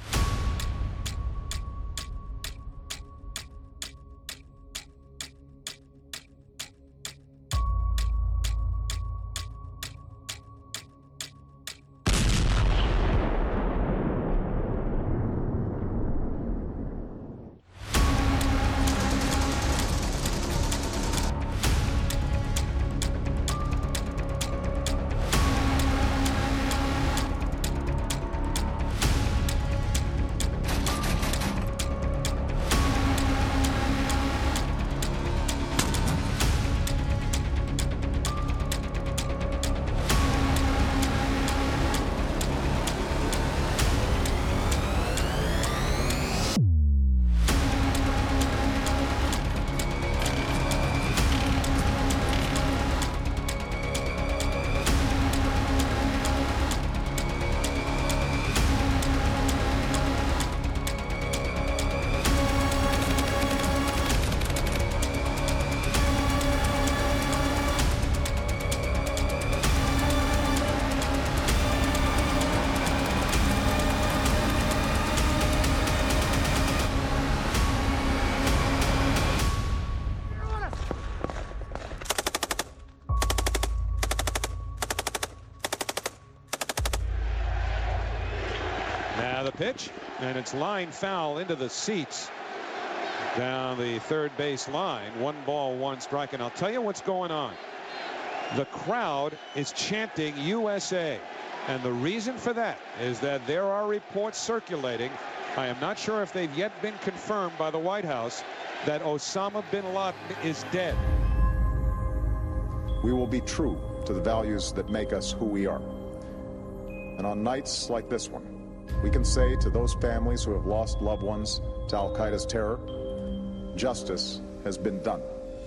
Now the pitch, and it's line foul into the seats down the third base line. 1 ball, 1 strike. And I'll tell you what's going on. The crowd is chanting USA. And the reason for that is that there are reports circulating. I am not sure if they've yet been confirmed by the White House that Osama bin Laden is dead. We will be true to the values that make us who we are. And on nights like this one, we can say to those families who have lost loved ones to Al-Qaeda's terror, justice has been done.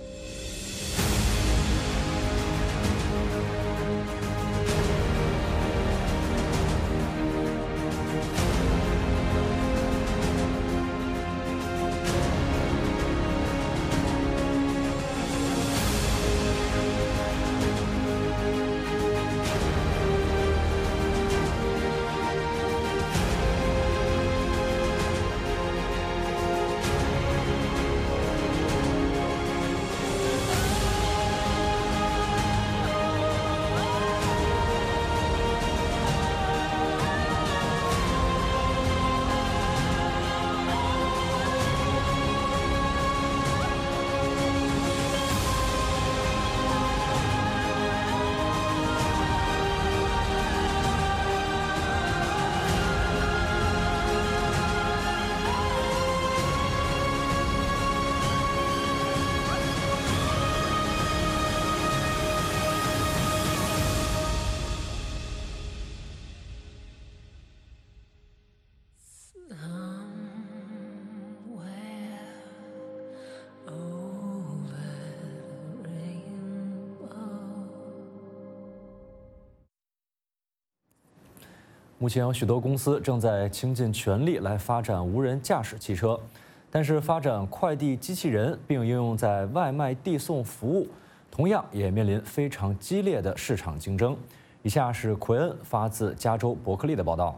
目前有许多公司正在倾尽全力来发展无人驾驶汽车，但是发展快递机器人并应用在外卖递送服务，同样也面临非常激烈的市场竞争。以下是奎恩发自加州伯克利的报道。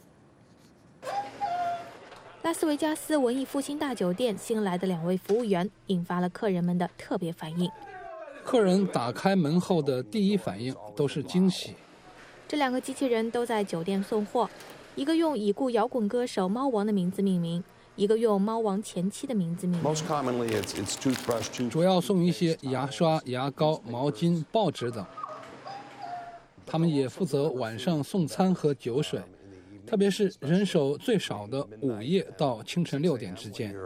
拉斯维加斯文艺复兴大酒店新来的2位服务员引发了客人们的特别反应。 客人打开门后的第一反应都是惊喜。 这2个机器人都在酒店送货，一个用已故摇滚歌手猫王的名字命名，一个用猫王前妻的名字命名。 主要送一些牙刷、牙膏、毛巾、报纸等。他们也负责晚上送餐和酒水，特别是人手最少的午夜到清晨6点之间。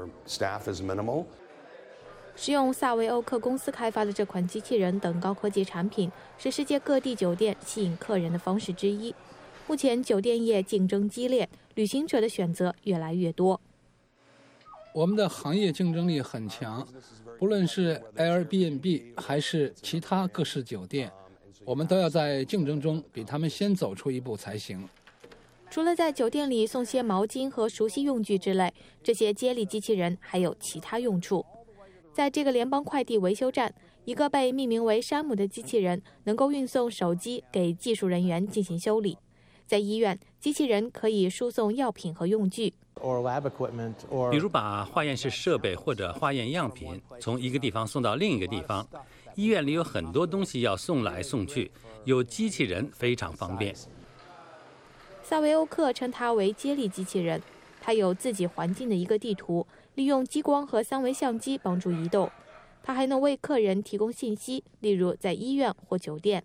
使用萨维欧克公司开发的这款机器人等高科技产品，是世界各地酒店吸引客人的方式之一。目前酒店业竞争激烈，旅行者的选择越来越多。 我们的行业竞争力很强，不论是 Airbnb 还是其他各式酒店，我们都要在竞争中比他们先走出一步才行。 除了在酒店里送些毛巾和熟悉用具之类，这些接力机器人还有其他用处。在这个联邦快递维修站，一个被命名为山姆的机器人能够运送手机给技术人员进行修理。在医院，机器人可以输送药品和用具， 比如把化验室设备或者化验样品从一个地方送到另一个地方。医院里有很多东西要送来送去，有机器人非常方便。 萨维欧克称它为接力机器人，它有自己环境的一个地图，利用激光和三维相机帮助移动。它还能为客人提供信息，例如在医院或酒店。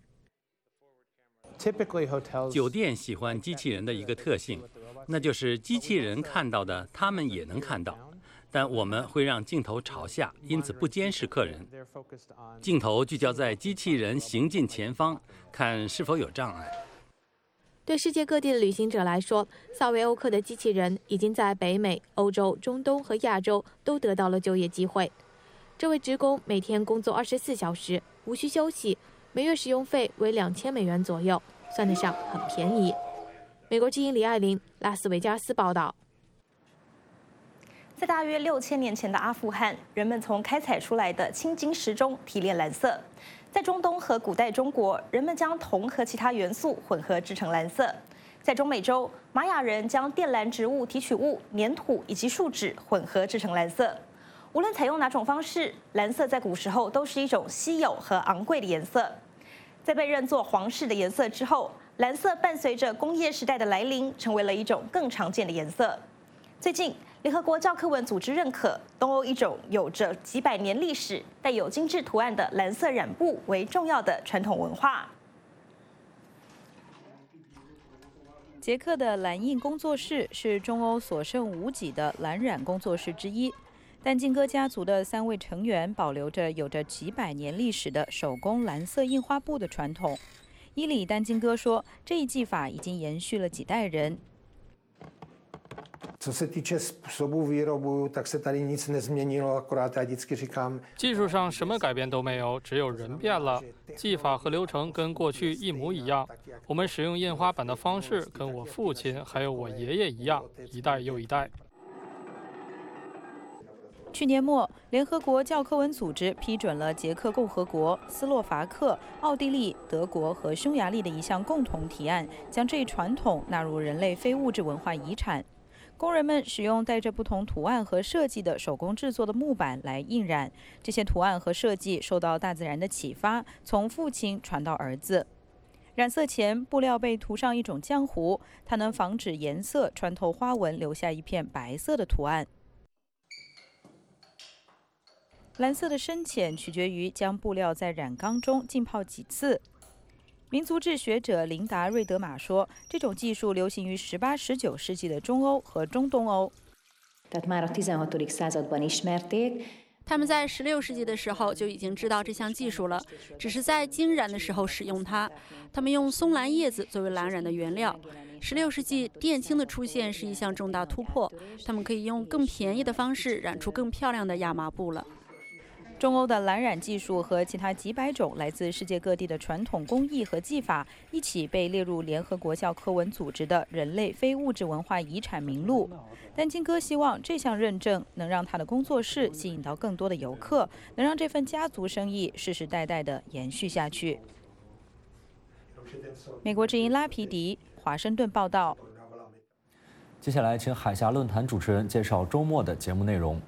酒店喜欢机器人的一个特性，那就是机器人看到的他们也能看到，但我们会让镜头朝下，因此不监视客人。镜头聚焦在机器人行进前方，看是否有障碍。 对世界各地的旅行者来说，萨维欧克的机器人已经在北美、欧洲、中东和亚洲都得到了就业机会。这位职工每天工作24小时，无需休息，每月使用费为$2000左右，算得上很便宜。美国之音李爱玲，拉斯维加斯报道。 在大约6000年前的阿富汗，人们从开采出来的青金石中提炼蓝色。在中东和古代中国，人们将铜和其他元素混合制成蓝色。在中美洲，玛雅人将靛蓝植物提取物、粘土以及树脂混合制成蓝色。无论采用哪种方式，蓝色在古时候都是一种稀有和昂贵的颜色。在被认作皇室的颜色之后，蓝色伴随着工业时代的来临，成为了一种更常见的颜色。最近，联合国教科文组织认可东欧一种有着几百年历史、带有精致图案的蓝色染布为重要的传统文化。 捷克的蓝印工作室是中欧所剩无几的蓝染工作室之一。但金戈家族的3位成员保留着有着几百年历史的手工蓝色印花布的传统。伊里丹金戈说，这一技法已经延续了几代人。 技术上什么改变都没有，只有人变了。技法和流程跟过去一模一样。我们使用印花板的方式跟我父亲还有我爷爷一样，一代又一代。 去年末，联合国教科文组织批准了捷克共和国、斯洛伐克、奥地利、德国和匈牙利的一项共同提案，将这一传统纳入人类非物质文化遗产。工人们使用带着不同图案和设计的手工制作的木板来印染，这些图案和设计受到大自然的启发，从父亲传到儿子。染色前，布料被涂上一种浆糊，它能防止颜色穿透花纹，留下一片白色的图案。蓝色的深浅取决于将布料在染缸中浸泡几次。民族志学者琳达·瑞德玛说，这种技术流行于18、19世纪的中欧和中东欧。 他们在16世纪的时候就已经知道这项技术了，只是在经染的时候使用它。他们用松兰叶子作为蓝染的原料。16世纪靛青的出现是一项重大突破，他们可以用更便宜的方式染出更漂亮的亚麻布了。 中欧的蓝染技术和其他几百种来自世界各地的传统工艺和技法一起被列入联合国教科文组织的人类非物质文化遗产名录。但金戈希望这项认证能让他的工作室吸引到更多的游客，能让这份家族生意世世代代的延续下去。美国之音拉皮迪，华盛顿报道。 接下来，请海峡论坛主持人介绍周末的节目内容。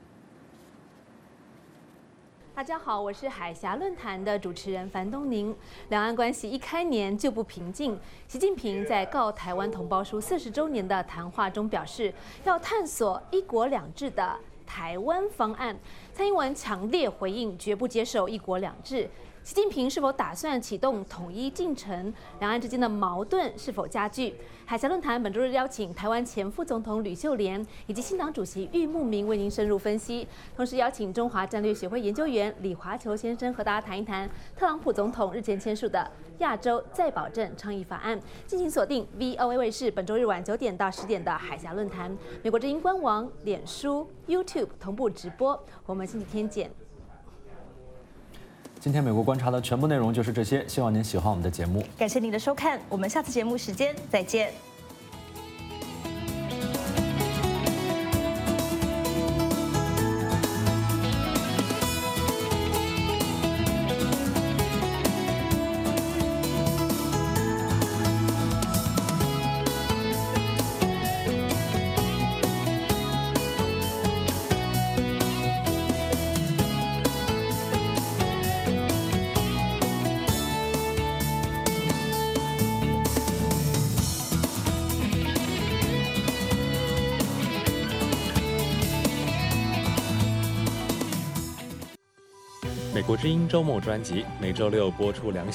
大家好，我是海峡论坛的主持人樊东宁。两岸关系一开年就不平静，习近平在告台湾同胞书40周年的谈话中表示，要探索“一国两制”的台湾方案。蔡英文强烈回应，绝不接受“一国两制”。 习近平是否打算启动统一进程？两岸之间的矛盾是否加剧？海峡论坛本周日邀请台湾前副总统吕秀莲以及新党主席郁慕明为您深入分析，同时邀请中华战略学会研究员李华球先生和大家谈一谈特朗普总统日前签署的亚洲再保证倡议法案。敬请锁定 VOA 卫视本周日晚9点到10点的海峡论坛，美国之音官网、脸书、YouTube 同步直播。我们星期天见。 今天美国观察的全部内容就是这些，希望您喜欢我们的节目。 感谢您的收看，我们下次节目时间再见。 美国之音周末专辑每周六播出2